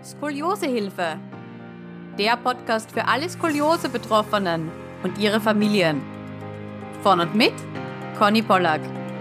Skoliosehilfe. Der Podcast für alle Skoliose-Betroffenen und ihre Familien. Von und mit Conny Pollack.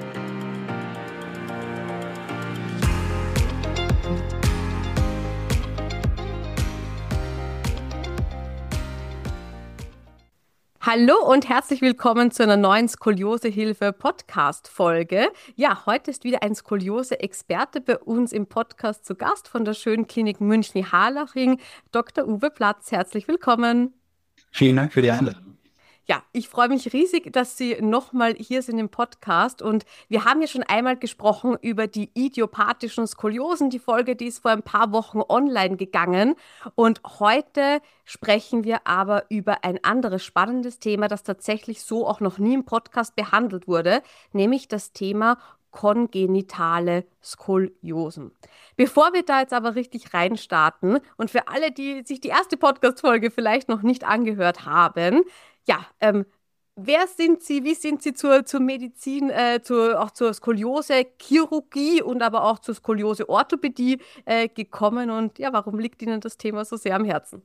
Hallo und herzlich willkommen zu einer neuen Skoliosehilfe-Podcast-Folge. Ja, heute ist wieder ein Skoliose-Experte bei uns im Podcast zu Gast von der Schönen Klinik München-Harlaching, Dr. Uwe Platz. Herzlich willkommen. Vielen Dank für die Einladung. Ja, ich freue mich riesig, dass Sie nochmal hier sind im Podcast, und wir haben ja schon einmal gesprochen über die idiopathischen Skoliosen. Die Folge, die ist vor ein paar Wochen online gegangen, und heute sprechen wir aber über ein anderes spannendes Thema, das tatsächlich so auch noch nie im Podcast behandelt wurde, nämlich das Thema kongenitale Skoliosen. Bevor wir da jetzt aber richtig reinstarten und für alle, die sich die erste Podcast-Folge vielleicht noch nicht angehört haben, ja, wer sind Sie? Wie sind Sie zur Medizin, auch zur Skoliose-Chirurgie und aber auch zur Skoliose-Orthopädie gekommen? Und ja, warum liegt Ihnen das Thema so sehr am Herzen?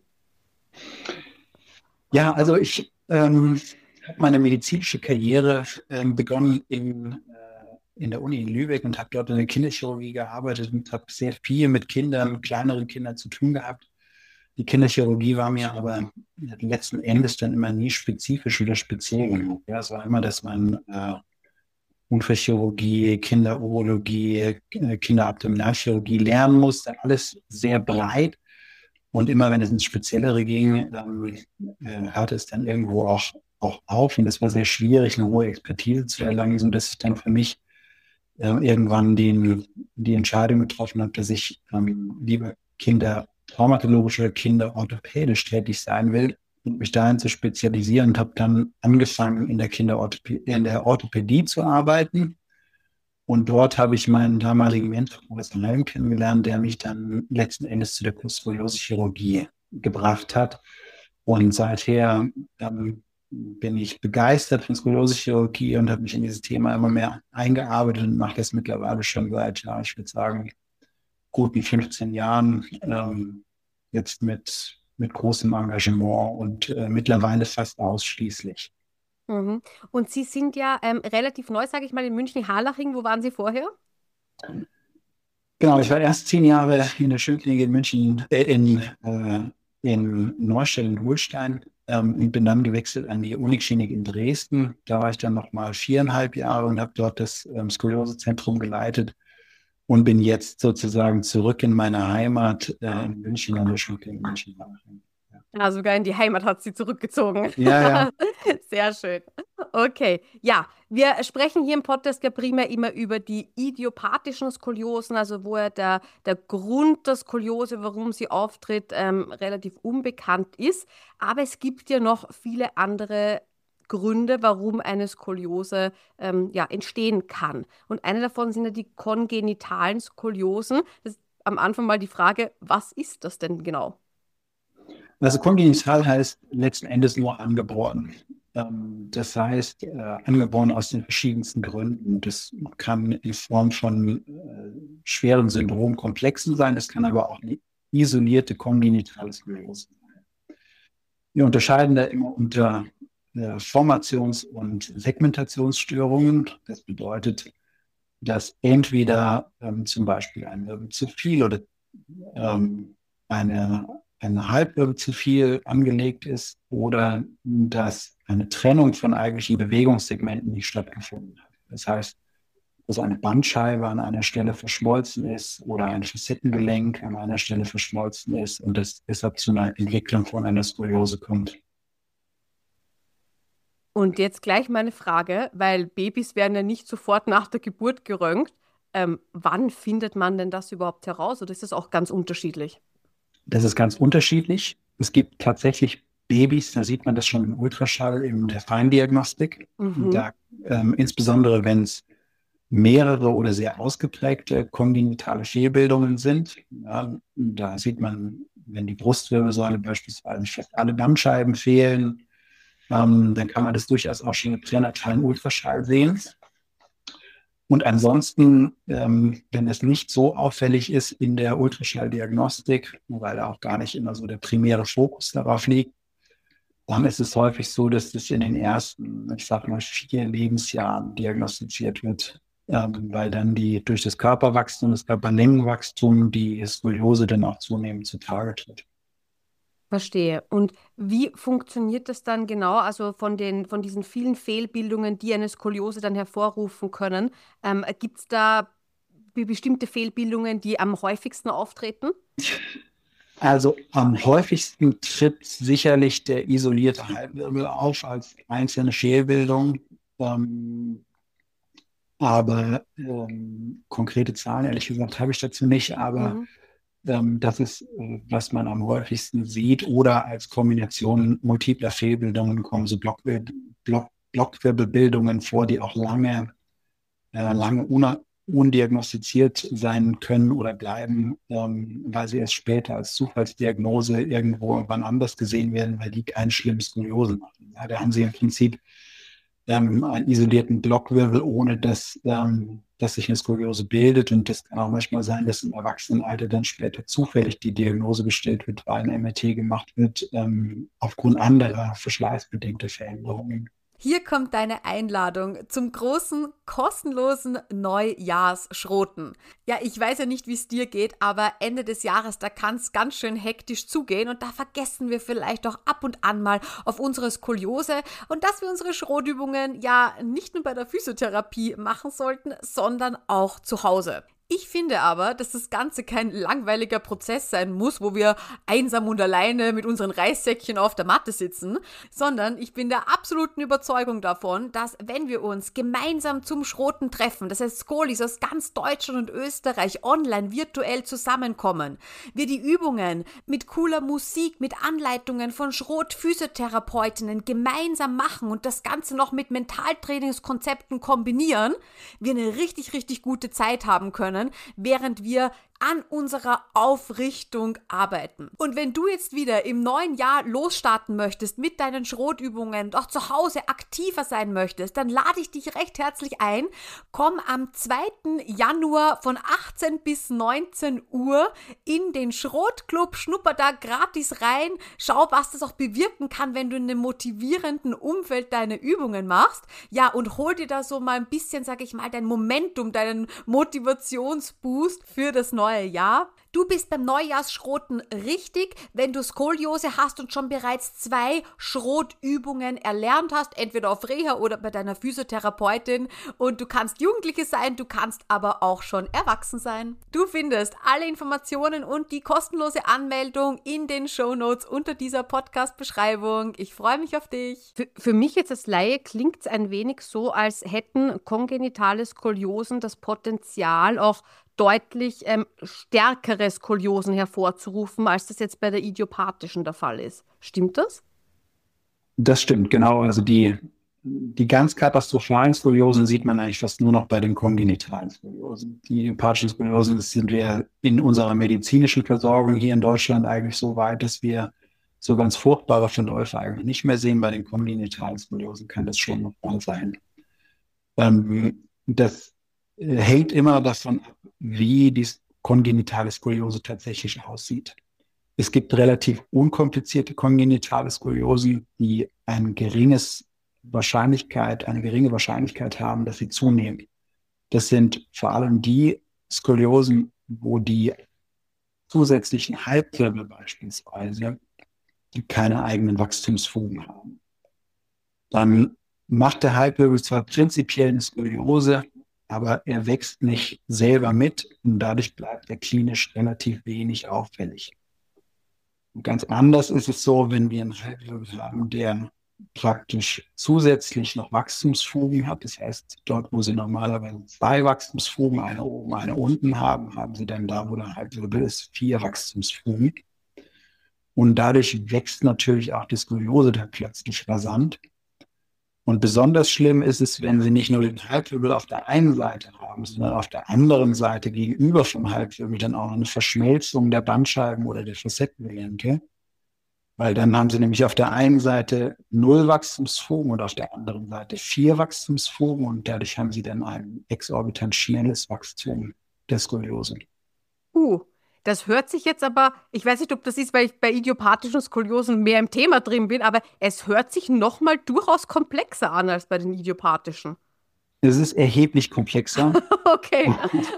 Ja, also ich habe meine medizinische Karriere begonnen in der Uni in Lübeck und habe dort in der Kinderchirurgie gearbeitet und habe sehr viel mit Kindern, kleineren Kindern zu tun gehabt. Die Kinderchirurgie war mir aber letzten Endes dann immer nie spezifisch oder speziell genug. Ja, es war immer, dass man Unfallchirurgie, Kinderurologie, Kinderabdominalchirurgie lernen musste. Alles sehr breit. Und immer, wenn es ins Speziellere ging, dann hörte es dann irgendwo auch auf. Und es war sehr schwierig, eine hohe Expertise zu erlangen, sodass ich dann für mich irgendwann die Entscheidung getroffen habe, dass ich lieber kindertraumatologisch oder kinderorthopädisch tätig sein will und mich dahin zu spezialisieren, und habe dann angefangen, in der Orthopädie zu arbeiten. Und dort habe ich meinen damaligen Mentor, Professor Helm, kennengelernt, der mich dann letzten Endes zu der Skoliose-Chirurgie gebracht hat. Und seither bin ich begeistert von Skoliose-Chirurgie und habe mich in dieses Thema immer mehr eingearbeitet und mache das mittlerweile schon seit, ja, ich würde sagen, guten 15 Jahren, jetzt mit großem Engagement und mittlerweile fast ausschließlich. Mhm. Und Sie sind ja relativ neu, sage ich mal, in München-Harlaching. Wo waren Sie vorher? Genau, ich war erst 10 Jahre in der Schönklinik in München, in Neustadt-Holstein, und bin dann gewechselt an die Uniklinik in Dresden. Da war ich dann nochmal 4,5 Jahre und habe dort das Skoliosezentrum geleitet und bin jetzt sozusagen zurück in meine Heimat in München an der Schönklinik in München. Ja, sogar in die Heimat hat sie zurückgezogen. Ja, ja. Sehr schön. Okay, ja, wir sprechen hier im Podcast ja primär immer über die idiopathischen Skoliosen, also wo ja der Grund der Skoliose, warum sie auftritt, relativ unbekannt ist. Aber es gibt ja noch viele andere Gründe, warum eine Skoliose ja, entstehen kann. Und eine davon sind ja die kongenitalen Skoliosen. Das ist am Anfang mal die Frage, was ist das denn genau? Also kongenital heißt letzten Endes nur angeboren. Das heißt, angeboren aus den verschiedensten Gründen. Das kann in Form von schweren Syndromkomplexen sein, es kann aber auch eine isolierte kongenitale Skoliose sein. Wir unterscheiden da immer unter Formations- und Segmentationsstörungen. Das bedeutet, dass entweder zum Beispiel ein Wirbel zu viel oder eine Halbwirbel zu viel angelegt ist, oder dass eine Trennung von eigentlichen Bewegungssegmenten nicht stattgefunden hat. Das heißt, dass eine Bandscheibe an einer Stelle verschmolzen ist oder ein Facettengelenk an einer Stelle verschmolzen ist und es deshalb zu einer Entwicklung von einer Skoliose kommt. Und jetzt gleich meine Frage, weil Babys werden ja nicht sofort nach der Geburt geröntgt. Wann findet man denn das überhaupt heraus? Oder ist das auch ganz unterschiedlich? Das ist ganz unterschiedlich. Es gibt tatsächlich Babys, da sieht man das schon im Ultraschall in der Feindiagnostik. Mhm. Insbesondere wenn es mehrere oder sehr ausgeprägte kongenitale Fehlbildungen sind. Ja, da sieht man, wenn die Brustwirbelsäule beispielsweise fast alle Bandscheiben fehlen, dann kann man das durchaus auch schon im pränatalen Ultraschall sehen. Und ansonsten, wenn es nicht so auffällig ist in der Ultraschalldiagnostik, weil da auch gar nicht immer so der primäre Fokus darauf liegt, dann ist es häufig so, dass das in den ersten, ich sag mal, 4 Lebensjahren diagnostiziert wird, weil dann durch das Körperwachstum, das Körperlängenwachstum, die Skoliose dann auch zunehmend zutage tritt. Verstehe. Und wie funktioniert das dann genau? Also von diesen vielen Fehlbildungen, die eine Skoliose dann hervorrufen können, gibt es da bestimmte Fehlbildungen, die am häufigsten auftreten? Also am häufigsten tritt sicherlich der isolierte Halbwirbel auf als einzelne Fehlbildung. Aber konkrete Zahlen, ehrlich gesagt, habe ich dazu nicht. Aber Mhm. das ist, was man am häufigsten sieht. Oder als Kombination multipler Fehlbildungen kommen so Blockwirbelbildungen vor, die auch lange undiagnostiziert sein können oder bleiben, weil sie erst später als Zufallsdiagnose irgendwo wann anders gesehen werden, weil die keinen schlimmen Skoliose machen. Ja, da haben sie im Prinzip einen isolierten Blockwirbel, ohne dass sich eine Skoliose bildet. Und das kann auch manchmal sein, dass im Erwachsenenalter dann später zufällig die Diagnose gestellt wird, weil ein MRT gemacht wird, aufgrund anderer verschleißbedingter Veränderungen. Hier kommt deine Einladung zum großen, kostenlosen Neujahrsschroten. Ja, ich weiß ja nicht, wie es dir geht, aber Ende des Jahres, da kann es ganz schön hektisch zugehen und da vergessen wir vielleicht doch ab und an mal auf unsere Skoliose und dass wir unsere Schrotübungen ja nicht nur bei der Physiotherapie machen sollten, sondern auch zu Hause. Ich finde aber, dass das Ganze kein langweiliger Prozess sein muss, wo wir einsam und alleine mit unseren Reissäckchen auf der Matte sitzen, sondern ich bin der absoluten Überzeugung davon, dass wenn wir uns gemeinsam zum Schroten treffen, das heißt Skolis aus ganz Deutschland und Österreich online virtuell zusammenkommen, wir die Übungen mit cooler Musik, mit Anleitungen von Schrot-Physiotherapeutinnen gemeinsam machen und das Ganze noch mit Mentaltrainingskonzepten kombinieren, wir eine richtig, richtig gute Zeit haben können, während wir an unserer Aufrichtung arbeiten. Und wenn du jetzt wieder im neuen Jahr losstarten möchtest mit deinen Schrotübungen, doch zu Hause aktiver sein möchtest, dann lade ich dich recht herzlich ein. Komm am 2. Januar von 18 bis 19 Uhr in den Schrotclub, schnupper da gratis rein, schau, was das auch bewirken kann, wenn du in einem motivierenden Umfeld deine Übungen machst. Ja, und hol dir da so mal ein bisschen, sag ich mal, dein Momentum, deinen Motivationsboost für das neue Jahr. Du bist beim Neujahrsschroten richtig, wenn du Skoliose hast und schon bereits 2 Schrotübungen erlernt hast, entweder auf Reha oder bei deiner Physiotherapeutin. Und du kannst Jugendliche sein, du kannst aber auch schon erwachsen sein. Du findest alle Informationen und die kostenlose Anmeldung in den Shownotes unter dieser Podcast-Beschreibung. Ich freue mich auf dich. Für mich jetzt als Laie klingt es ein wenig so, als hätten kongenitale Skoliosen das Potenzial, auch deutlich stärkere Skoliosen hervorzurufen, als das jetzt bei der idiopathischen der Fall ist. Stimmt das? Das stimmt, genau. Also die ganz katastrophalen Skoliosen sieht man eigentlich fast nur noch bei den kongenitalen Skoliosen. Die idiopathischen Skoliosen sind wir in unserer medizinischen Versorgung hier in Deutschland eigentlich so weit, dass wir so ganz furchtbare Verläufe eigentlich nicht mehr sehen. Bei den kongenitalen Skoliosen kann das schon noch mal sein. Das hängt immer davon ab, wie die kongenitale Skoliose tatsächlich aussieht. Es gibt relativ unkomplizierte kongenitale Skoliosen, die eine geringe Wahrscheinlichkeit haben, dass sie zunehmen. Das sind vor allem die Skoliosen, wo die zusätzlichen Halbwirbel beispielsweise keine eigenen Wachstumsfugen haben. Dann macht der Halbwirbel zwar prinzipiell eine Skoliose, aber er wächst nicht selber mit und dadurch bleibt er klinisch relativ wenig auffällig. Und ganz anders ist es so, wenn wir einen Halbwirbel haben, der praktisch zusätzlich noch Wachstumsfugen hat. Das heißt, dort, wo sie normalerweise 2 Wachstumsfugen, eine oben, eine unten haben, haben sie dann da, wo der Halbwirbel ist, 4 Wachstumsfugen. Und dadurch wächst natürlich auch die Skoliose dann plötzlich rasant. Und besonders schlimm ist es, wenn sie nicht nur den Halbwirbel auf der einen Seite haben, sondern auf der anderen Seite gegenüber vom Halbwirbel dann auch noch eine Verschmelzung der Bandscheiben oder der Facettengelenke. Weil dann haben sie nämlich auf der einen Seite 0 Wachstumsfugen und auf der anderen Seite 4 Wachstumsfugen und dadurch haben sie dann ein exorbitant schnelles Wachstum der Skoliose. Uh, Das hört sich jetzt aber, ich weiß nicht, ob das ist, weil ich bei idiopathischen Skoliosen mehr im Thema drin bin, aber es hört sich nochmal durchaus komplexer an als bei den idiopathischen. Es ist erheblich komplexer. Okay.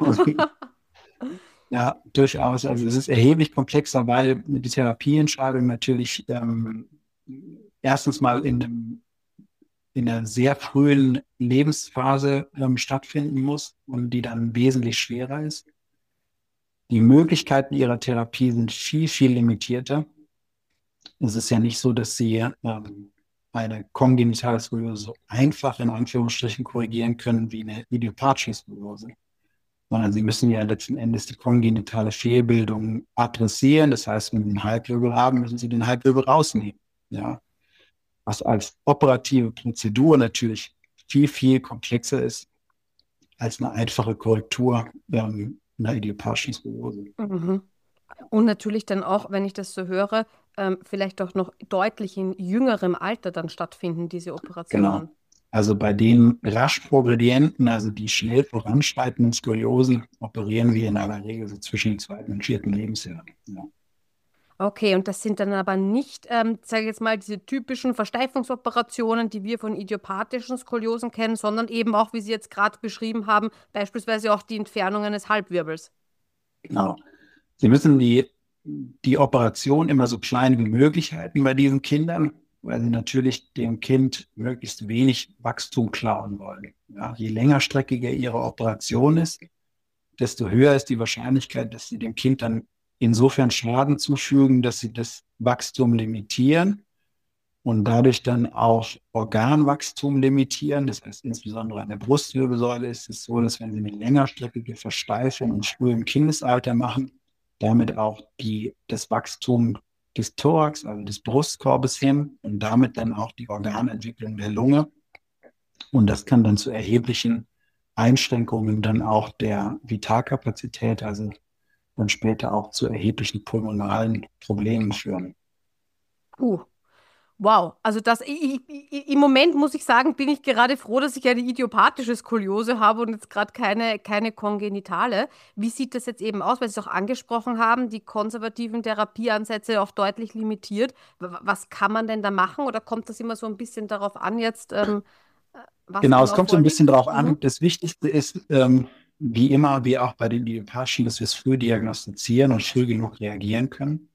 Ja, durchaus. Also es ist erheblich komplexer, weil die Therapieentscheidung natürlich erstens mal in einer sehr frühen Lebensphase stattfinden muss und die dann wesentlich schwerer ist. Die Möglichkeiten ihrer Therapie sind viel, viel limitierter. Es ist ja nicht so, dass sie eine kongenitale Skoliose so einfach in Anführungsstrichen korrigieren können wie eine idiopathische Skoliose, sondern sie müssen ja letzten Endes die kongenitale Fehlbildung adressieren. Das heißt, wenn sie einen Halbwirbel haben, müssen sie den Halbwirbel rausnehmen. Ja, was als operative Prozedur natürlich viel, viel komplexer ist als eine einfache Korrektur einer idiopathischen Skoliose. Mhm. Und natürlich dann auch, wenn ich das so höre, vielleicht auch noch deutlich in jüngerem Alter dann stattfinden, diese Operationen. Genau. Also bei den rasch progredienten, also die schnell voranschreitenden Skoliosen, operieren wir in aller Regel so zwischen dem 2. und 4. Lebensjahr. Ja. Okay, und das sind dann aber nicht, sage ich jetzt mal, diese typischen Versteifungsoperationen, die wir von idiopathischen Skoliosen kennen, sondern eben auch, wie Sie jetzt gerade beschrieben haben, beispielsweise auch die Entfernung eines Halbwirbels. Genau. Sie müssen die Operation immer so klein wie möglich halten bei diesen Kindern, weil sie natürlich dem Kind möglichst wenig Wachstum klauen wollen. Ja, je längerstreckiger ihre Operation ist, desto höher ist die Wahrscheinlichkeit, dass sie dem Kind dann insofern Schaden zufügen, dass sie das Wachstum limitieren und dadurch dann auch Organwachstum limitieren. Das heißt, insbesondere an der Brustwirbelsäule ist es so, dass wenn sie eine längerstreckige Versteifung im frühen Kindesalter machen, damit auch das Wachstum des Thorax, also des Brustkorbes hin und damit dann auch die Organentwicklung der Lunge. Und das kann dann zu erheblichen Einschränkungen dann auch der Vitalkapazität, also dann später auch zu erheblichen pulmonalen Problemen führen. Wow, also im Moment muss ich sagen, bin ich gerade froh, dass ich eine idiopathische Skoliose habe und jetzt gerade keine kongenitale. Wie sieht das jetzt eben aus, weil Sie es auch angesprochen haben, die konservativen Therapieansätze auch deutlich limitiert. Was kann man denn da machen oder kommt das immer so ein bisschen darauf an jetzt, was Genau, es genau kommt so ein vorliegt? bisschen darauf an. Mhm. Das Wichtigste ist, wie immer, wie auch bei den Idiopathien, dass wir es früh diagnostizieren und früh genug reagieren können.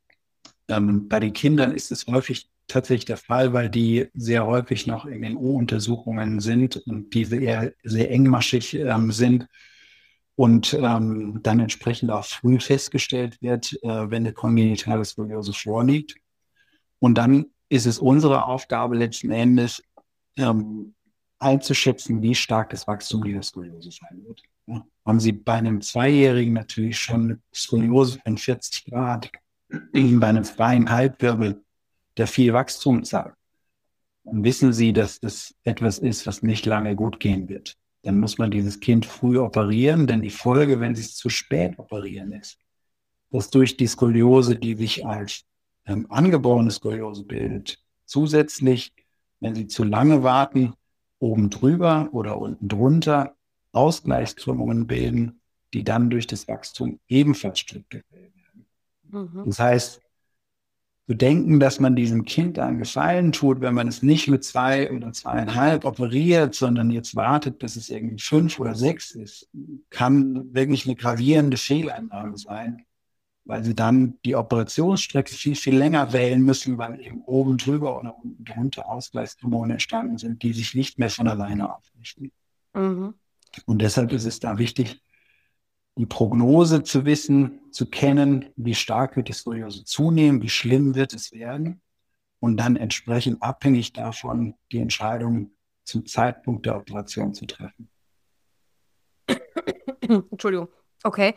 Bei den Kindern ist es häufig tatsächlich der Fall, weil die sehr häufig noch in den U-Untersuchungen sind und diese eher sehr engmaschig sind und dann entsprechend auch früh festgestellt wird, wenn eine kongenitale Skoliose vorliegt. Und dann ist es unsere Aufgabe letzten Endes, einzuschätzen, wie stark das Wachstum dieser Skoliose sein wird. Ja. Haben Sie bei einem Zweijährigen natürlich schon eine Skoliose von 40 Grad, bei einem freien Halbwirbel, der viel Wachstum zeigt, dann wissen Sie, dass das etwas ist, was nicht lange gut gehen wird. Dann muss man dieses Kind früh operieren, denn die Folge, wenn Sie es zu spät operieren, ist, dass durch die Skoliose, die sich als angeborene Skoliose bildet, zusätzlich, wenn Sie zu lange warten, oben drüber oder unten drunter Ausgleichskrümmungen bilden, die dann durch das Wachstum ebenfalls strukturiert werden. Mhm. Das heißt, zu denken, dass man diesem Kind einen Gefallen tut, wenn man es nicht mit 2 oder 2,5 operiert, sondern jetzt wartet, bis es irgendwie 5 oder 6 ist, kann wirklich eine gravierende Fehlannahme sein, weil sie dann die Operationsstrecke viel, viel länger wählen müssen, weil eben oben drüber oder unten drunter Ausgleichshormone entstanden sind, die sich nicht mehr von alleine aufrichten. Mhm. Und deshalb ist es da wichtig, die Prognose zu wissen, zu kennen, wie stark wird die Skoliose zunehmen, wie schlimm wird es werden und dann entsprechend abhängig davon die Entscheidung zum Zeitpunkt der Operation zu treffen. Entschuldigung. Okay.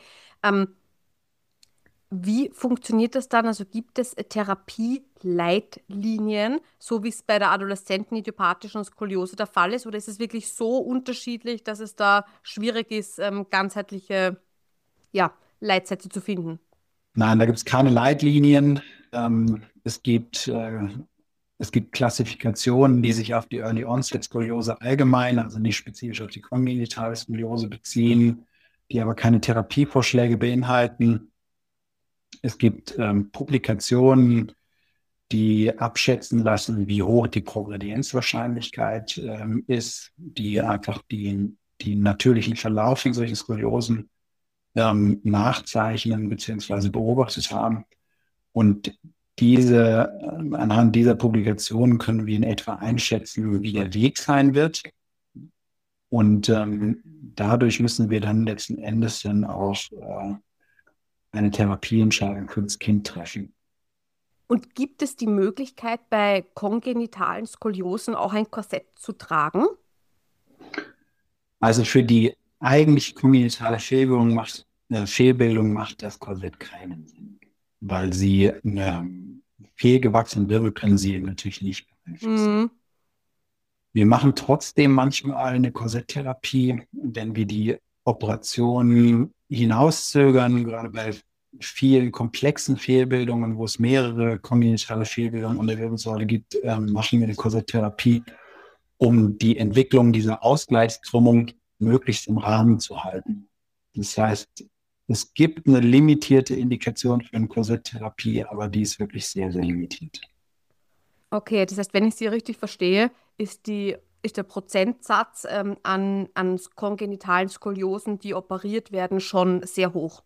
Wie funktioniert das dann? Also gibt es Therapieleitlinien, so wie es bei der adoleszenten idiopathischen Skoliose der Fall ist? Oder ist es wirklich so unterschiedlich, dass es da schwierig ist, ganzheitliche, ja, Leitsätze zu finden? Nein, da gibt es keine Leitlinien. Es gibt, äh, es gibt Klassifikationen, die sich auf die Early Onset Skoliose allgemein, also nicht spezifisch auf die kongenitale Skoliose beziehen, die aber keine Therapievorschläge beinhalten. Es gibt Publikationen, die abschätzen lassen, wie hoch die Progredienzwahrscheinlichkeit ist, die einfach die natürlichen Verlauf in solchen Skoliosen nachzeichnen bzw. beobachtet haben. Und anhand dieser Publikationen können wir in etwa einschätzen, wie der Weg sein wird. Und dadurch müssen wir dann letzten Endes dann auch eine Therapieentscheidung für das Kind treffen. Und gibt es die Möglichkeit, bei kongenitalen Skoliosen auch ein Korsett zu tragen? Also für die eigentliche kongenitale Fehlbildung macht das Korsett keinen Sinn, weil sie fehlgewachsenen Wirbel können sie natürlich nicht beeinflussen. Mhm. Wir machen trotzdem manchmal eine Korsetttherapie, wenn wir die Operation hinauszögern, gerade bei vielen komplexen Fehlbildungen, wo es mehrere kongenitale Fehlbildungen unter der Wirbelsäule gibt, machen wir eine Korsetttherapie, um die Entwicklung dieser Ausgleichskrümmung möglichst im Rahmen zu halten. Das heißt, es gibt eine limitierte Indikation für eine Korsetttherapie, aber die ist wirklich sehr, sehr limitiert. Okay, das heißt, wenn ich Sie richtig verstehe, ist der Prozentsatz an kongenitalen Skoliosen, die operiert werden, schon sehr hoch.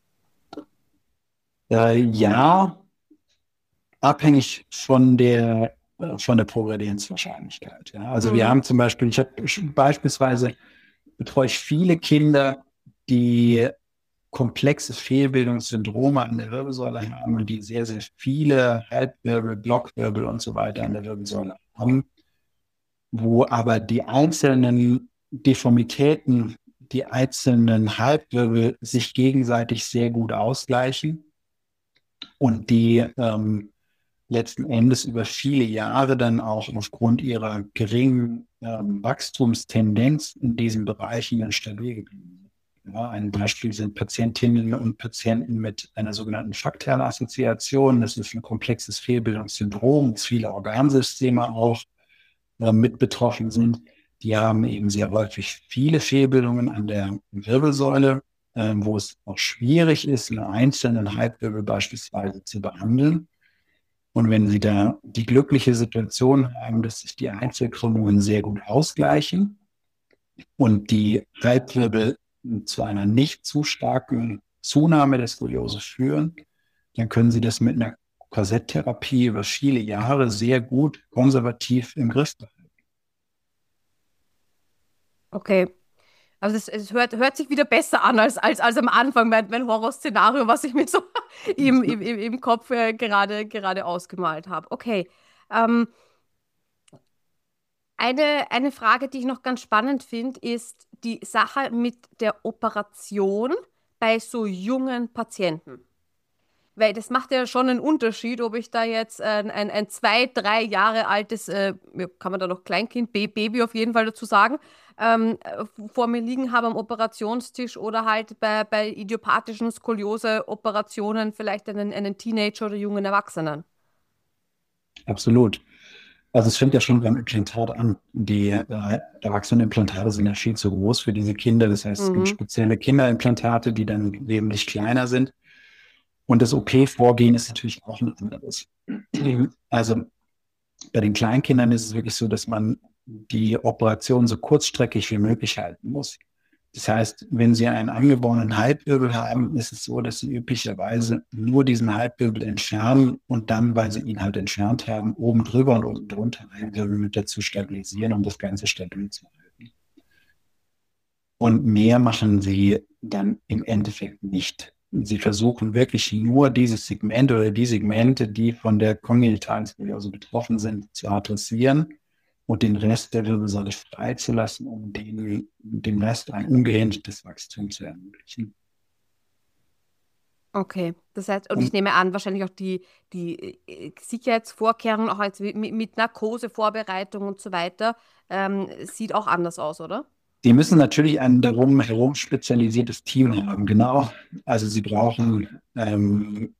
Ja, abhängig von der Progredienzwahrscheinlichkeit. Ja. Also wir haben zum Beispiel, beispielsweise betreue ich viele Kinder, die komplexe Fehlbildungssyndrome an der Wirbelsäule haben und die sehr, sehr viele Halbwirbel, Blockwirbel und so weiter an der Wirbelsäule haben, wo aber die einzelnen Deformitäten, die einzelnen Halbwirbel sich gegenseitig sehr gut ausgleichen und die letzten Endes über viele Jahre dann auch aufgrund ihrer geringen Wachstumstendenz in diesen Bereichen dann stabil geblieben sind. Ja, ein Beispiel sind Patientinnen und Patienten mit einer sogenannten Fraktale-Assoziation. Das ist ein komplexes Fehlbildungssyndrom, wo viele Organsysteme auch mit betroffen sind. Die haben eben sehr häufig viele Fehlbildungen an der Wirbelsäule, wo es auch schwierig ist, einen einzelnen Halbwirbel beispielsweise zu behandeln. Und wenn Sie da die glückliche Situation haben, dass sich die Einzelkrümmungen sehr gut ausgleichen und die Halbwirbel zu einer nicht zu starken Zunahme der Skoliose führen, dann können Sie das mit einer Korsetttherapie über viele Jahre sehr gut konservativ im Griff behalten. Okay. Also es hört sich wieder besser an als am Anfang, mein Horrorszenario, was ich mir so im Kopf gerade ausgemalt habe. Okay. Ähm, eine Frage, die ich noch ganz spannend finde, ist die Sache mit der Operation bei so jungen Patienten. Weil das macht ja schon einen Unterschied, ob ich da jetzt ein 2, 3 Jahre altes, kann man da noch Kleinkind, Baby auf jeden Fall dazu sagen, vor mir liegen habe am Operationstisch oder halt bei idiopathischen Skoliose-Operationen vielleicht einen Teenager oder jungen Erwachsenen. Absolut. Also es fängt ja schon beim Implantat an. Die Erwachsenenimplantate sind ja viel zu groß für diese Kinder. Das heißt, es gibt spezielle Kinderimplantate, die dann wesentlich kleiner sind. Und das OP-Vorgehen ist natürlich auch ein anderes. Also bei den Kleinkindern ist es wirklich so, dass man die Operation so kurzstreckig wie möglich halten muss. Das heißt, wenn Sie einen angeborenen Halbwirbel haben, ist es so, dass Sie üblicherweise nur diesen Halbwirbel entfernen und dann, weil Sie ihn halt entfernt haben, oben drüber und unten drunter einen Wirbel mit dazu stabilisieren, um das Ganze stabil zu halten. Und mehr machen Sie dann im Endeffekt nicht. Sie versuchen wirklich nur dieses Segment oder die Segmente, die von der kongenitalen Skoliose betroffen sind, zu adressieren und den Rest der Wirbelsäule freizulassen, um dem Rest ein ungehindertes Wachstum zu ermöglichen. Okay, das heißt, und ich nehme an, wahrscheinlich auch die Sicherheitsvorkehrungen, auch jetzt mit Narkosevorbereitung und so weiter, sieht auch anders aus, oder? Die müssen natürlich ein darum herum spezialisiertes Team haben, genau. Also sie brauchen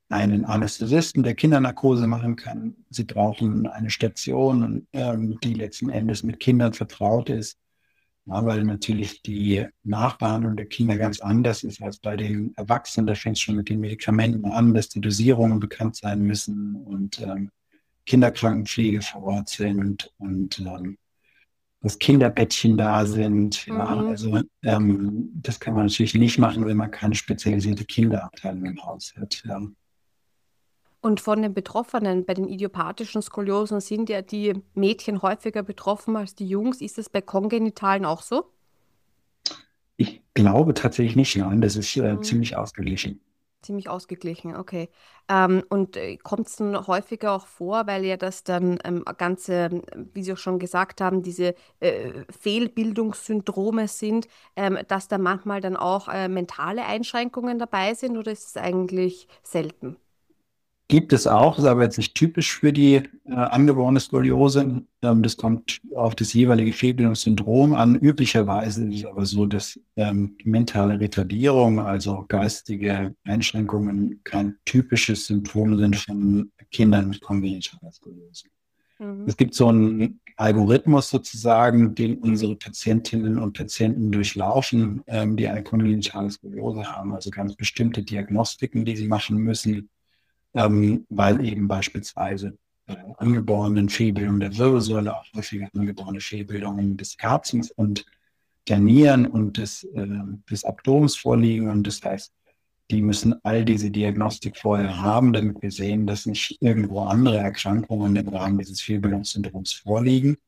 einen Anästhesisten, der Kindernarkose machen kann. Sie brauchen eine Station, die letzten Endes mit Kindern vertraut ist. Ja, weil natürlich die Nachbehandlung der Kinder ganz anders ist als bei den Erwachsenen. Da fängt es schon mit den Medikamenten an, dass die Dosierungen bekannt sein müssen und Kinderkrankenpflege vor Ort sind und dass Kinderbettchen da sind. Ja, also das kann man natürlich nicht machen, wenn man keine spezialisierte Kinderabteilung im Haus hat. Ja. Und von den Betroffenen bei den idiopathischen Skoliosen sind ja die Mädchen häufiger betroffen als die Jungs. Ist das bei Kongenitalen auch so? Ich glaube tatsächlich nicht, nein, das ist ziemlich ausgeglichen. Ziemlich ausgeglichen, okay. Und kommt es dann häufiger auch vor, weil ja das dann ganze, wie Sie auch schon gesagt haben, diese Fehlbildungssyndrome sind, dass da manchmal dann auch mentale Einschränkungen dabei sind oder ist es eigentlich selten? Gibt es auch, ist aber jetzt nicht typisch für die angeborene Skoliose. Das kommt auf das jeweilige Fehlbildungssyndrom an. Üblicherweise ist es aber so, dass mentale Retardierung, also geistige Einschränkungen, kein typisches Symptom sind von Kindern mit kongenitaler Skoliose. Mhm. Es gibt so einen Algorithmus sozusagen, den unsere Patientinnen und Patienten durchlaufen, die eine kongenitale Skoliose haben, also ganz bestimmte Diagnostiken, die sie machen müssen, weil eben beispielsweise angeborenen Fehlbildung der Wirbelsäule, auch häufig angeborene Fehlbildungen des Herzens und der Nieren und des Abdomens vorliegen. Und das heißt, die müssen all diese Diagnostik vorher haben, damit wir sehen, dass nicht irgendwo andere Erkrankungen im Rahmen dieses Fehlbildungssyndroms vorliegen,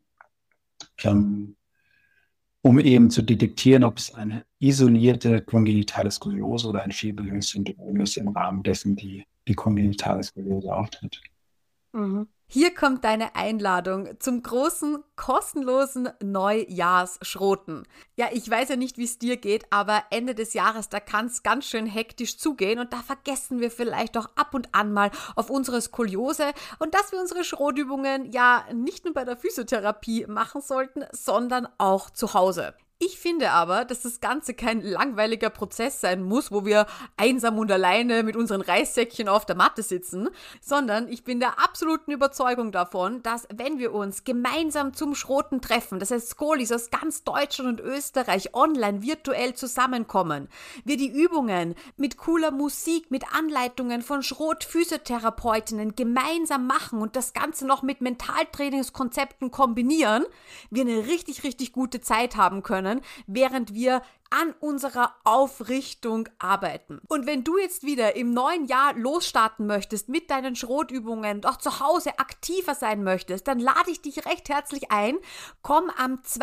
um eben zu detektieren, ob es eine isolierte kongenitale Skoliose oder ein Fehlbildungssyndrom ist, im Rahmen dessen die kongenitale Skoliose auftritt. Mhm. Hier kommt deine Einladung zum großen, kostenlosen Neujahrsschroten. Ja, ich weiß ja nicht, wie es dir geht, aber Ende des Jahres, da kann es ganz schön hektisch zugehen und da vergessen wir vielleicht auch ab und an mal auf unsere Skoliose und dass wir unsere Schrotübungen ja nicht nur bei der Physiotherapie machen sollten, sondern auch zu Hause. Ich finde aber, dass das Ganze kein langweiliger Prozess sein muss, wo wir einsam und alleine mit unseren Reissäckchen auf der Matte sitzen, sondern ich bin der absoluten Überzeugung davon, dass wenn wir uns gemeinsam zum Schroten treffen, das heißt Skolis aus ganz Deutschland und Österreich online virtuell zusammenkommen, wir die Übungen mit cooler Musik, mit Anleitungen von Schrot-Physiotherapeutinnen gemeinsam machen und das Ganze noch mit Mentaltrainingskonzepten kombinieren, wir eine richtig, richtig gute Zeit haben können, während wir an unserer Aufrichtung arbeiten. Und wenn du jetzt wieder im neuen Jahr losstarten möchtest mit deinen Schrotübungen, doch zu Hause aktiver sein möchtest, dann lade ich dich recht herzlich ein. Komm am 2.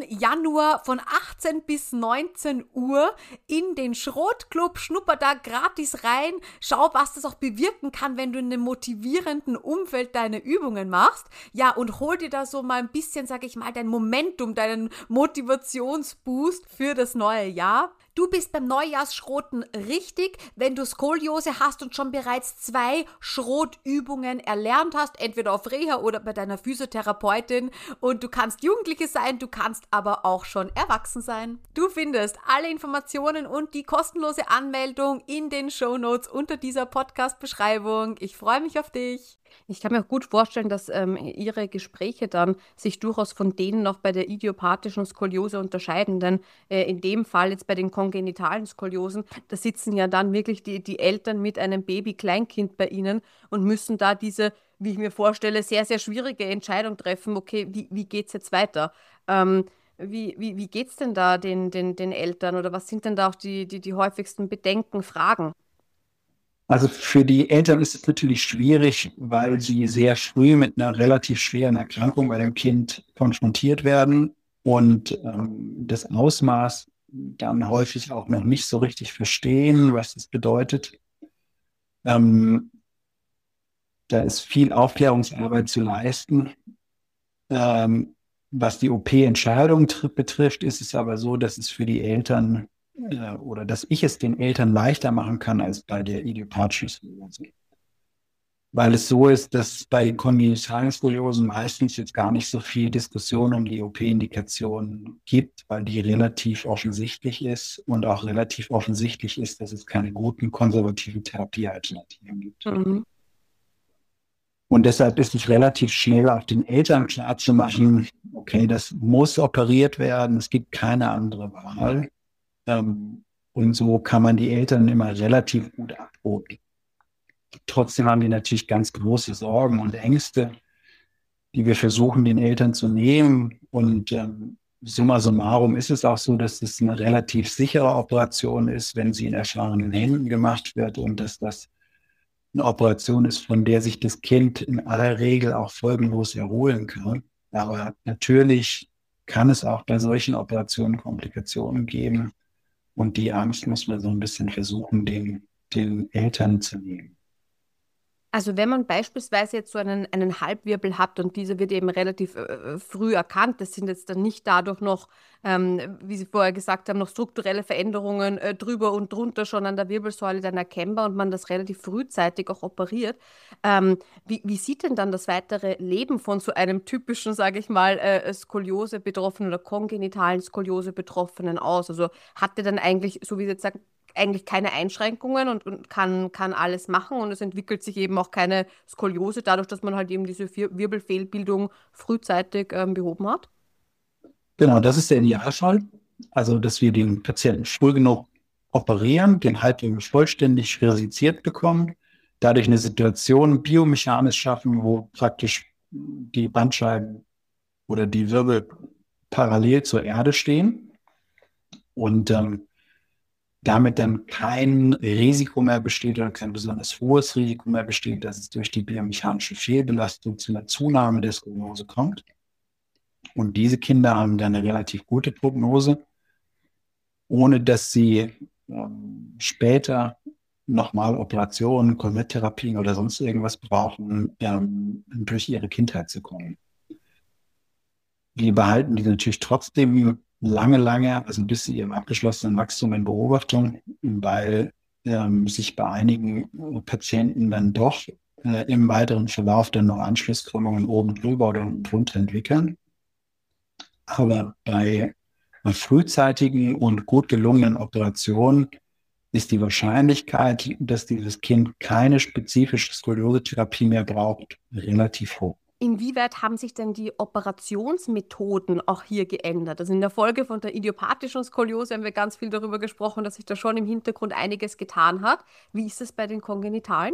Januar von 18 bis 19 Uhr in den Schrotclub, schnupper da gratis rein, schau, was das auch bewirken kann, wenn du in einem motivierenden Umfeld deine Übungen machst. Ja, und hol dir da so mal ein bisschen, sag ich mal, dein Momentum, deinen Motivationsboost für das neue Jahr. Du bist beim Neujahrsschroten richtig, wenn du Skoliose hast und schon bereits 2 Schrotübungen erlernt hast, entweder auf Reha oder bei deiner Physiotherapeutin. Und du kannst Jugendliche sein, du kannst aber auch schon erwachsen sein. Du findest alle Informationen und die kostenlose Anmeldung in den Shownotes unter dieser Podcast-Beschreibung. Ich freue mich auf dich. Ich kann mir auch gut vorstellen, dass Ihre Gespräche dann sich durchaus von denen noch bei der idiopathischen Skoliose unterscheiden, denn in dem Fall jetzt bei den kongenitalen Skoliosen, da sitzen ja dann wirklich die Eltern mit einem Baby-Kleinkind bei Ihnen und müssen da diese, wie ich mir vorstelle, sehr, sehr schwierige Entscheidung treffen, okay, wie geht es jetzt weiter? Wie geht es denn da den Eltern oder was sind denn da auch die häufigsten Bedenken, Fragen? Also für die Eltern ist es natürlich schwierig, weil sie sehr früh mit einer relativ schweren Erkrankung bei dem Kind konfrontiert werden und das Ausmaß dann häufig auch noch nicht so richtig verstehen, was das bedeutet. Da ist viel Aufklärungsarbeit zu leisten. Was die OP-Entscheidung betrifft, ist es aber so, dass es für die Eltern oder dass ich es den Eltern leichter machen kann als bei der idiopathischen Skoliose. weil es so ist, dass bei den kongenitalen Skoliosen meistens jetzt gar nicht so viel Diskussion um die OP-Indikation gibt, weil die relativ offensichtlich ist und auch relativ offensichtlich ist, dass es keine guten konservativen Therapiealternativen gibt. Mhm. Und deshalb ist es relativ schnell auch den Eltern klarzumachen, okay, das muss operiert werden, es gibt keine andere Wahl. Und so kann man die Eltern immer relativ gut abholen. Trotzdem haben die natürlich ganz große Sorgen und Ängste, die wir versuchen, den Eltern zu nehmen. Und summa summarum ist es auch so, dass es eine relativ sichere Operation ist, wenn sie in erfahrenen Händen gemacht wird und dass das eine Operation ist, von der sich das Kind in aller Regel auch folgenlos erholen kann. Aber natürlich kann es auch bei solchen Operationen Komplikationen geben. Und die Angst muss man so ein bisschen versuchen, den Eltern zu nehmen. Also wenn man beispielsweise jetzt so einen Halbwirbel hat und dieser wird eben relativ früh erkannt, das sind jetzt dann nicht dadurch noch, wie Sie vorher gesagt haben, noch strukturelle Veränderungen drüber und drunter schon an der Wirbelsäule dann erkennbar und man das relativ frühzeitig auch operiert. Wie sieht denn dann das weitere Leben von so einem typischen, sage ich mal, Skoliose-Betroffenen oder kongenitalen Skoliose-Betroffenen aus? Also hat der dann eigentlich, so wie Sie jetzt sagen, eigentlich keine Einschränkungen und kann alles machen und es entwickelt sich eben auch keine Skoliose, dadurch, dass man halt eben diese Wirbelfehlbildung frühzeitig behoben hat? Genau, das ist der Idealfall. Also, dass wir den Patienten früh genug operieren, den Halbwirbel vollständig resiziert bekommen, dadurch eine Situation biomechanisch schaffen, wo praktisch die Bandscheiben oder die Wirbel parallel zur Erde stehen und damit dann kein Risiko mehr besteht oder kein besonders hohes Risiko mehr besteht, dass es durch die biomechanische Fehlbelastung zu einer Zunahme der Skoliose kommt. Und diese Kinder haben dann eine relativ gute Prognose, ohne dass sie später nochmal Operationen, Konverttherapien oder sonst irgendwas brauchen, durch ihre Kindheit zu kommen. Wir behalten die natürlich trotzdem lange, also bis zu ihrem abgeschlossenen Wachstum in Beobachtung, weil sich bei einigen Patienten dann doch im weiteren Verlauf dann noch Anschlusskrümmungen oben drüber oder unten drunter entwickeln. Aber bei einer frühzeitigen und gut gelungenen Operation ist die Wahrscheinlichkeit, dass dieses Kind keine spezifische Skoliose-Therapie mehr braucht, relativ hoch. Inwieweit haben sich denn die Operationsmethoden auch hier geändert? Also in der Folge von der idiopathischen Skoliose haben wir ganz viel darüber gesprochen, dass sich da schon im Hintergrund einiges getan hat. Wie ist es bei den kongenitalen?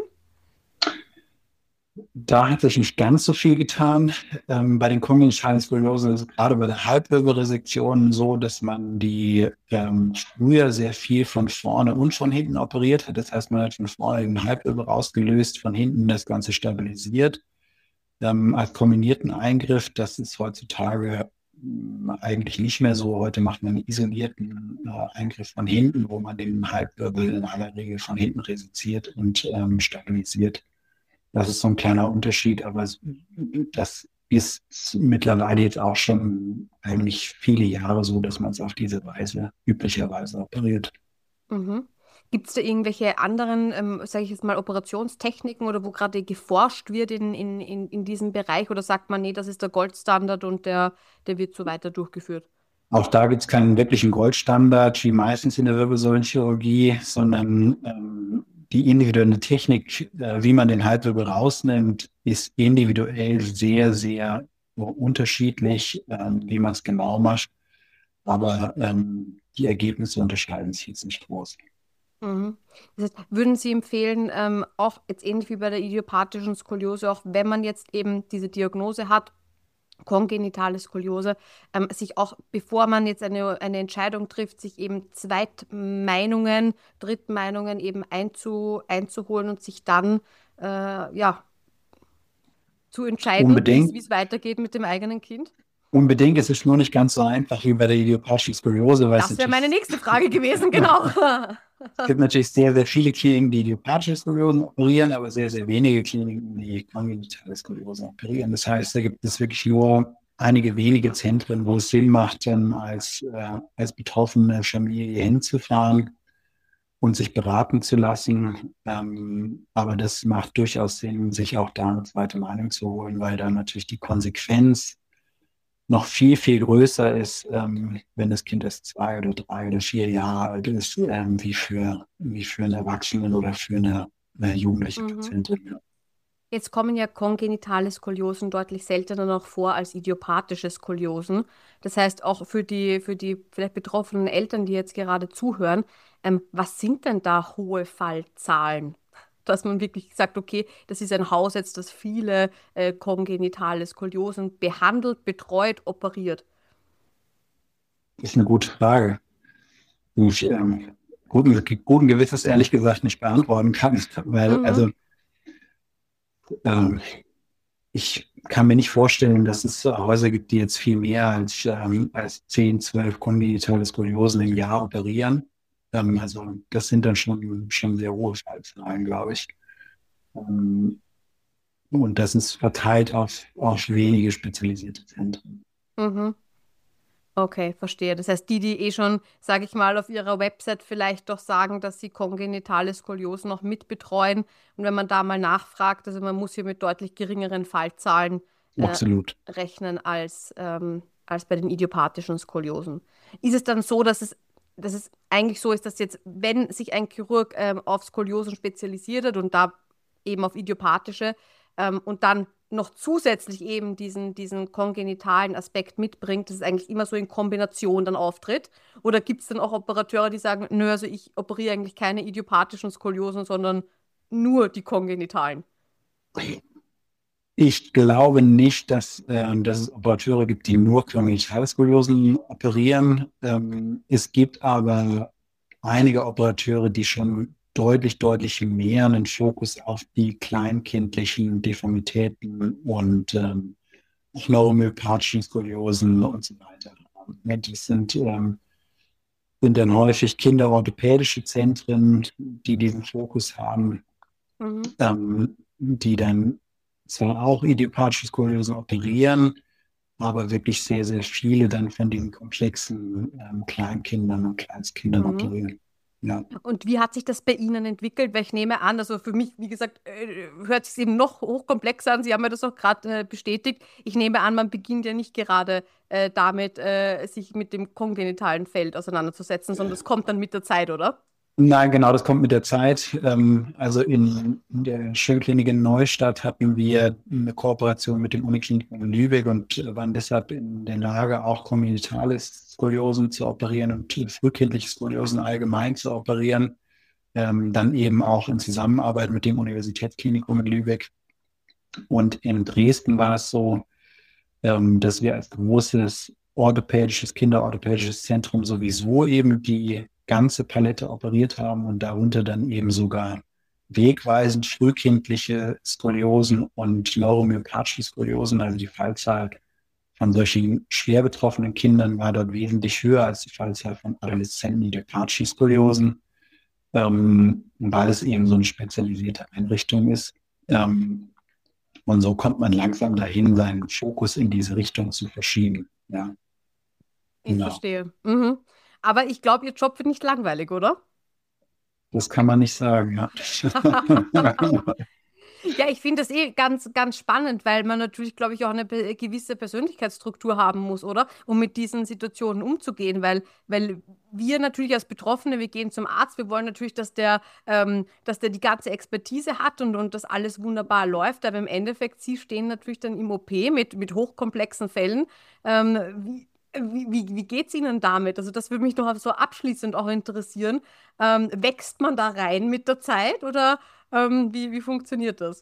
Da hat sich nicht ganz so viel getan. Bei den kongenitalen Skoliosen ist es gerade bei der Halbwirbelresektion so, dass man die früher sehr viel von vorne und von hinten operiert hat. Das heißt, man hat von vorne den Halbwirbel rausgelöst, von hinten das Ganze stabilisiert. Als kombinierten Eingriff, das ist heutzutage eigentlich nicht mehr so. Heute macht man einen isolierten Eingriff von hinten, wo man den Halbwirbel in aller Regel von hinten resiziert und stabilisiert. Das ist so ein kleiner Unterschied, aber das ist mittlerweile jetzt auch schon eigentlich viele Jahre so, dass man es auf diese Weise üblicherweise operiert. Mhm. Gibt es da irgendwelche anderen, sage ich jetzt mal, Operationstechniken oder wo gerade geforscht wird in diesem Bereich oder sagt man, nee, das ist der Goldstandard und der wird so weiter durchgeführt? Auch da gibt es keinen wirklichen Goldstandard, wie meistens in der Wirbelsäulenchirurgie, sondern die individuelle Technik, wie man den Halbwirbel rausnimmt, ist individuell sehr, sehr unterschiedlich, wie man es genau macht. Aber die Ergebnisse unterscheiden sich jetzt nicht groß. Mhm. Das heißt, würden Sie empfehlen, auch jetzt ähnlich wie bei der idiopathischen Skoliose, auch wenn man jetzt eben diese Diagnose hat, kongenitale Skoliose, sich auch, bevor man jetzt eine Entscheidung trifft, sich eben Zweitmeinungen, Drittmeinungen eben einzuholen und sich dann ja, zu entscheiden, Unbedingt. wie es weitergeht mit dem eigenen Kind? Unbedingt, es ist nur nicht ganz so einfach wie bei der idiopathischen Skoliose, weil Das wäre meine nächste Frage gewesen, genau. es gibt natürlich sehr, sehr viele Kliniken, die idiopatische Skoliose operieren, aber sehr, sehr wenige Kliniken, die kongenitale Skoliose operieren. Das heißt, da gibt es wirklich nur einige wenige Zentren, wo es Sinn macht, dann als betroffene Familie hinzufahren. und sich beraten zu lassen. Aber das macht durchaus Sinn, sich auch da eine zweite Meinung zu holen, weil dann natürlich die Konsequenz noch viel, viel größer ist, wenn das Kind erst 2 oder 3 oder 4 Jahre alt ist, wie für einen Erwachsenen oder für eine jugendliche Mhm. Patientin. Jetzt kommen ja kongenitale Skoliosen deutlich seltener noch vor als idiopathische Skoliosen. Das heißt, auch für die vielleicht betroffenen Eltern, die jetzt gerade zuhören, was sind denn da hohe Fallzahlen? Dass man wirklich sagt, okay, das ist ein Haus jetzt, das viele kongenitale Skoliosen behandelt, betreut, operiert. Das ist eine gute Frage, die ich guten Gewissens ehrlich gesagt nicht beantworten kann, weil Mhm. ähm, ich kann mir nicht vorstellen, dass es Häuser gibt, die jetzt viel mehr als 10, 12 kongenitale Skoliosen im Jahr operieren. Also das sind dann schon sehr hohe Fallzahlen, glaube ich. Ähm, und das ist verteilt auf wenige spezialisierte Zentren. Mhm. Okay, verstehe. Das heißt, die eh schon, sage ich mal, auf ihrer Website vielleicht doch sagen, dass sie kongenitale Skoliosen noch mitbetreuen. Und wenn man da mal nachfragt, also man muss hier mit deutlich geringeren Fallzahlen äh, Absolut. rechnen als bei den idiopathischen Skoliosen. Ist es dann so, dass es eigentlich so ist, dass jetzt, wenn sich ein Chirurg auf Skoliosen spezialisiert hat und da eben auf idiopathische und dann noch zusätzlich eben diesen kongenitalen Aspekt mitbringt, dass es eigentlich immer so in Kombination dann auftritt? Oder gibt es dann auch Operateure, die sagen, nö, also ich operiere eigentlich keine idiopathischen Skoliosen, sondern nur die kongenitalen? Ich glaube nicht, dass es Operateure gibt, die nur Skoliosen operieren. Es gibt aber einige Operateure, die schon deutlich mehr einen Fokus auf die kleinkindlichen Deformitäten und auch neuromyopathische Skoliosen und so weiter haben. Ja, sind dann häufig kinderorthopädische Zentren, die diesen Fokus haben, Mhm. die dann zwar auch idiopathische Skoliose operieren, aber wirklich sehr, sehr viele dann von diesen komplexen Kleinkindern und Kleinstkindern Mhm. operieren. Ja. Und wie hat sich das bei Ihnen entwickelt? Weil ich nehme an, also für mich, wie gesagt, hört es sich eben noch hochkomplexer an. Sie haben mir das auch gerade bestätigt. Ich nehme an, man beginnt ja nicht gerade damit, sich mit dem kongenitalen Feld auseinanderzusetzen, sondern das kommt dann mit der Zeit, oder? Nein, genau, das kommt mit der Zeit. Also in der Schönklinik in Neustadt hatten wir eine Kooperation mit dem Uniklinikum in Lübeck und waren deshalb in der Lage, auch kongenitale Skoliosen zu operieren und frühkindliche Skoliosen allgemein zu operieren. Dann eben auch in Zusammenarbeit mit dem Universitätsklinikum in Lübeck. Und in Dresden war es so, dass wir als großes kinderorthopädisches Zentrum sowieso eben die ganze Palette operiert haben und darunter dann eben sogar wegweisend frühkindliche Skoliosen und neuromyopathische Skoliosen, also die Fallzahl von solchen schwer betroffenen Kindern war dort wesentlich höher als die Fallzahl von Adoleszenten idiopathische Skoliosen, weil es eben so eine spezialisierte Einrichtung ist. Und so kommt man langsam dahin, seinen Fokus in diese Richtung zu verschieben. Ja, Ich genau. verstehe. Mhm. Aber ich glaube, Ihr Job wird nicht langweilig, oder? Das kann man nicht sagen, ja. Ja, ich finde das eh ganz spannend, weil man natürlich, glaube ich, auch eine gewisse Persönlichkeitsstruktur haben muss, oder? Um mit diesen Situationen umzugehen, weil wir natürlich als Betroffene, wir gehen zum Arzt, wir wollen natürlich, dass der die ganze Expertise hat und das alles wunderbar läuft, aber im Endeffekt, Sie stehen natürlich dann im OP mit hochkomplexen Fällen. Wie geht es Ihnen damit? Also das würde mich noch so abschließend auch interessieren. Wächst man da rein mit der Zeit oder wie funktioniert das?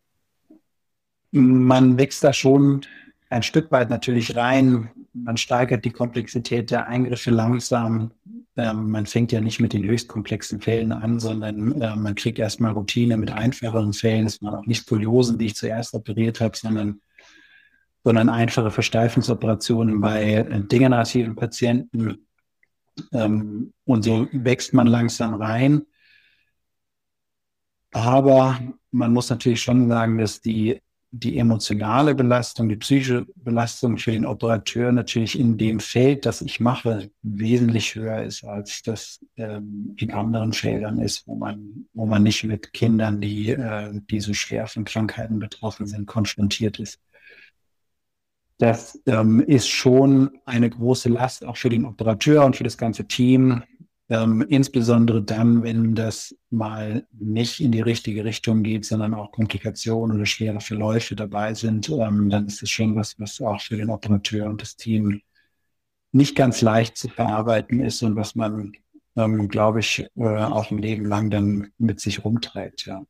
Man wächst da schon ein Stück weit natürlich rein. Man steigert die Komplexität der Eingriffe langsam. Man fängt ja nicht mit den höchst komplexen Fällen an, sondern man kriegt erstmal Routine mit einfacheren Fällen. Es waren auch nicht Skoliosen, die ich zuerst operiert habe, sondern einfache Versteifungsoperationen bei degenerativen Patienten. Und so wächst man langsam rein. Aber man muss natürlich schon sagen, dass die die emotionale Belastung, die psychische Belastung für den Operateur natürlich in dem Feld, das ich mache, wesentlich höher ist, als das in anderen Feldern ist, wo man nicht mit Kindern, die so schwer von Krankheiten betroffen sind, konfrontiert ist. Das ist schon eine große Last auch für den Operateur und für das ganze Team. Insbesondere dann, wenn das mal nicht in die richtige Richtung geht, sondern auch Komplikationen oder schwere Verläufe dabei sind, dann ist es schon was auch für den Operateur und das Team nicht ganz leicht zu verarbeiten ist und was man, glaube ich, auch ein Leben lang dann mit sich rumträgt. Ja.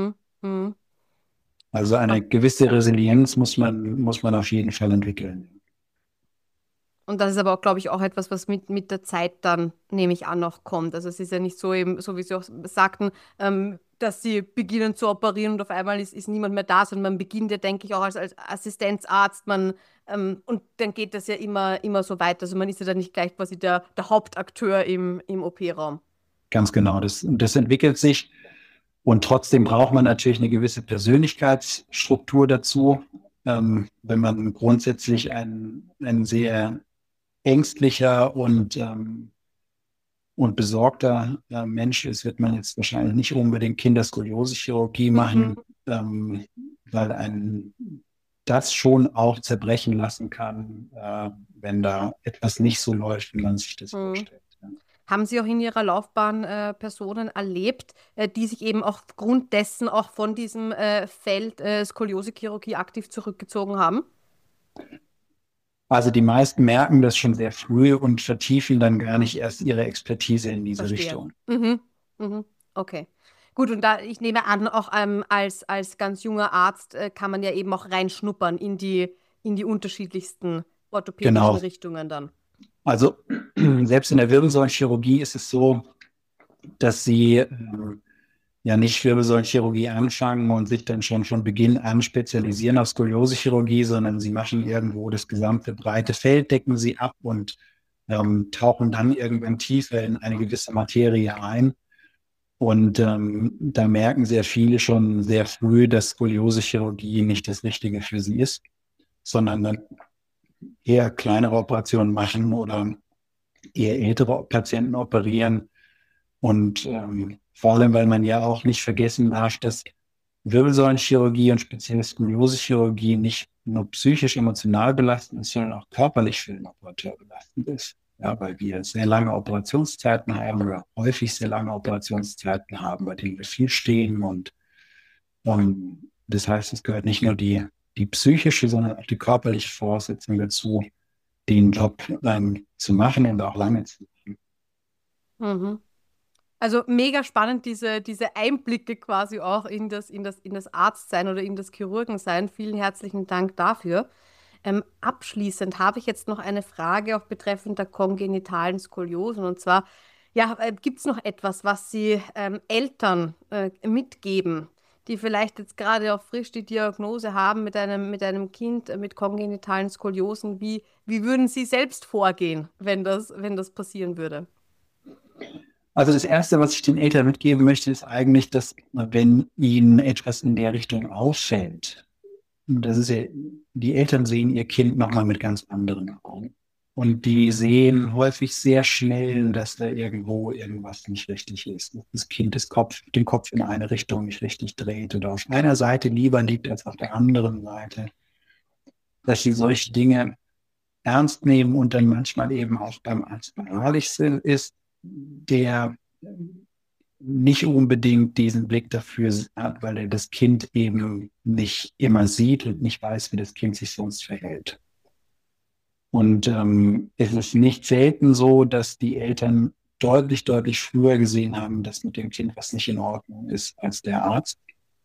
Also eine gewisse Resilienz muss man auf jeden Fall entwickeln. Und das ist aber auch, glaube ich, auch etwas, was mit der Zeit dann, nehme ich an, noch kommt. Also es ist ja nicht so eben, so wie Sie auch sagten, dass Sie beginnen zu operieren und auf einmal ist niemand mehr da, sondern man beginnt ja, denke ich, auch als Assistenzarzt, und dann geht das ja immer so weiter. Also man ist ja dann nicht gleich quasi der Hauptakteur im OP-Raum. Ganz genau, das entwickelt sich und trotzdem braucht man natürlich eine gewisse Persönlichkeitsstruktur dazu. Wenn man grundsätzlich ein sehr ängstlicher und besorgter Mensch ist, wird man jetzt wahrscheinlich nicht unbedingt Kinderskoliose-Chirurgie machen, weil einen das schon auch zerbrechen lassen kann, wenn da etwas nicht so läuft, wie man sich das vorstellt. Ja. Haben Sie auch in Ihrer Laufbahn Personen erlebt, die sich eben aufgrund dessen auch von diesem Feld Skoliose-Chirurgie aktiv zurückgezogen haben? Also die meisten merken das schon sehr früh und vertiefen dann gar nicht erst ihre Expertise in diese Verstehe. Richtung. Okay. Gut, und da, ich nehme an, auch als ganz junger Arzt kann man ja eben auch reinschnuppern in die unterschiedlichsten orthopädischen Genau. Richtungen dann. Also selbst in der Wirbelsäulenchirurgie ist es so, dass sie ja nicht Wirbelsäulenchirurgie anfangen und sich dann schon von Beginn an spezialisieren auf Skoliosechirurgie, sondern sie machen irgendwo das gesamte breite Feld, decken sie ab und tauchen dann irgendwann tiefer in eine gewisse Materie ein. Und da merken sehr viele schon sehr früh, dass Skoliosechirurgie nicht das Richtige für sie ist, sondern dann eher kleinere Operationen machen oder eher ältere Patienten operieren. Und vor allem, weil man ja auch nicht vergessen darf, dass Wirbelsäulenchirurgie und speziell Skoliosechirurgie nicht nur psychisch emotional belastend ist, sondern auch körperlich für den Operateur belastend ist. Ja, weil wir sehr lange Operationszeiten haben oder häufig sehr lange Operationszeiten haben, bei denen wir viel stehen. Und das heißt, es gehört nicht nur die psychische, sondern auch die körperliche Voraussetzung dazu, den Job zu machen und auch lange zu machen. Also mega spannend, diese Einblicke quasi auch in das Arztsein oder in das Chirurgensein. Vielen herzlichen Dank dafür. Abschließend habe ich jetzt noch eine Frage auch betreffend der kongenitalen Skoliosen. Und zwar, ja, gibt es noch etwas, was Sie Eltern mitgeben, die vielleicht jetzt gerade auch frisch die Diagnose haben mit einem Kind mit kongenitalen Skoliosen? Wie würden Sie selbst vorgehen, wenn das passieren würde? Also das Erste, was ich den Eltern mitgeben möchte, ist eigentlich, dass wenn ihnen etwas in der Richtung auffällt, das ist ja, die Eltern sehen ihr Kind nochmal mit ganz anderen Augen. Und die sehen häufig sehr schnell, dass da irgendwas nicht richtig ist. Dass das Kind den Kopf in eine Richtung nicht richtig dreht oder auf einer Seite lieber liegt als auf der anderen Seite. Dass sie solche Dinge ernst nehmen und dann manchmal eben auch beim Arzt beharrlich ist, der nicht unbedingt diesen Blick dafür hat, weil er das Kind eben nicht immer sieht und nicht weiß, wie das Kind sich sonst verhält. Und es ist nicht selten so, dass die Eltern deutlich, deutlich früher gesehen haben, dass mit dem Kind was nicht in Ordnung ist als der Arzt.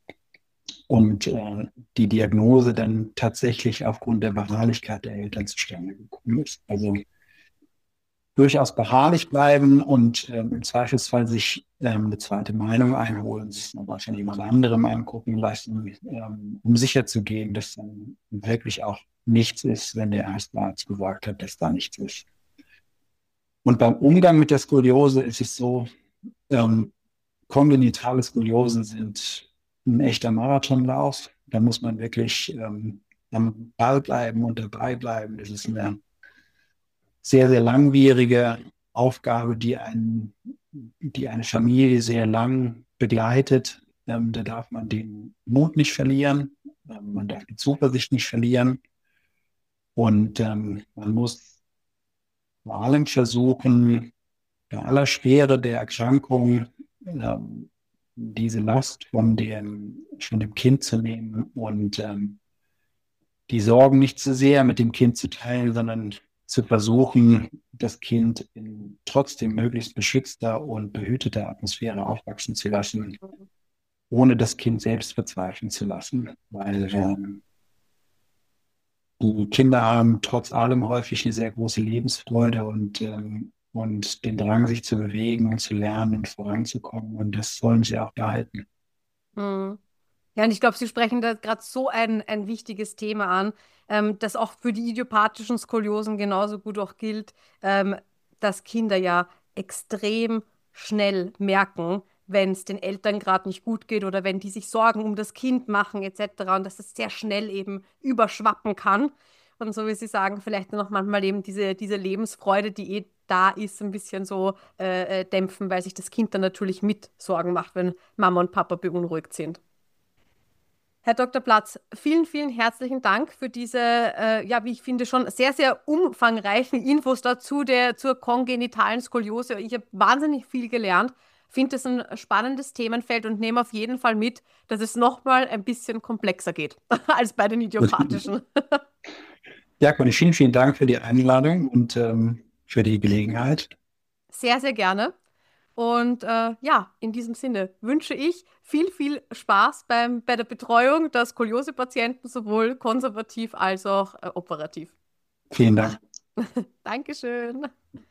Und die Diagnose dann tatsächlich aufgrund der Beharrlichkeit der Eltern zustande gekommen ist. Also durchaus beharrlich bleiben und im Zweifelsfall sich eine zweite Meinung einholen, sich nochmal von jemand anderem angucken lassen, um sicher zu gehen, dass dann wirklich auch nichts ist, wenn der erste Arzt gesagt hat, dass da nichts ist. Und beim Umgang mit der Skoliose ist es so, kongenitale Skoliosen sind ein echter Marathonlauf. Da muss man wirklich am Ball bleiben und dabei bleiben. Das ist eine sehr, sehr langwierige Aufgabe, die eine Familie sehr lang begleitet. Da darf man den Mut nicht verlieren, man darf die Zuversicht nicht verlieren und man muss vor allem versuchen, bei aller Schwere der Erkrankung diese Last von dem Kind zu nehmen und die Sorgen nicht zu sehr mit dem Kind zu teilen, sondern zu versuchen, das Kind in trotzdem möglichst beschützter und behüteter Atmosphäre aufwachsen zu lassen, ohne das Kind selbst verzweifeln zu lassen. Weil die Kinder haben trotz allem häufig eine sehr große Lebensfreude und den Drang, sich zu bewegen und zu lernen und voranzukommen. Und das sollen sie auch behalten. Mhm. Ja, und ich glaube, Sie sprechen da gerade so ein wichtiges Thema an, das auch für die idiopathischen Skoliosen genauso gut auch gilt, dass Kinder ja extrem schnell merken, wenn es den Eltern gerade nicht gut geht oder wenn die sich Sorgen um das Kind machen etc. Und dass es sehr schnell eben überschwappen kann. Und so wie Sie sagen, vielleicht noch manchmal eben diese Lebensfreude, die da ist, ein bisschen so dämpfen, weil sich das Kind dann natürlich mit Sorgen macht, wenn Mama und Papa beunruhigt sind. Herr Dr. Platz, vielen, vielen herzlichen Dank für diese, ja, wie ich finde, schon sehr, sehr umfangreichen Infos dazu zur kongenitalen Skoliose. Ich habe wahnsinnig viel gelernt, finde es ein spannendes Themenfeld und nehme auf jeden Fall mit, dass es nochmal ein bisschen komplexer geht als bei den idiopathischen. Ja, Conny, vielen, vielen Dank für die Einladung und für die Gelegenheit. Sehr, sehr gerne. Und ja, in diesem Sinne wünsche ich viel, viel Spaß bei der Betreuung der Skoliose-Patienten, sowohl konservativ als auch operativ. Vielen Dank. Dankeschön.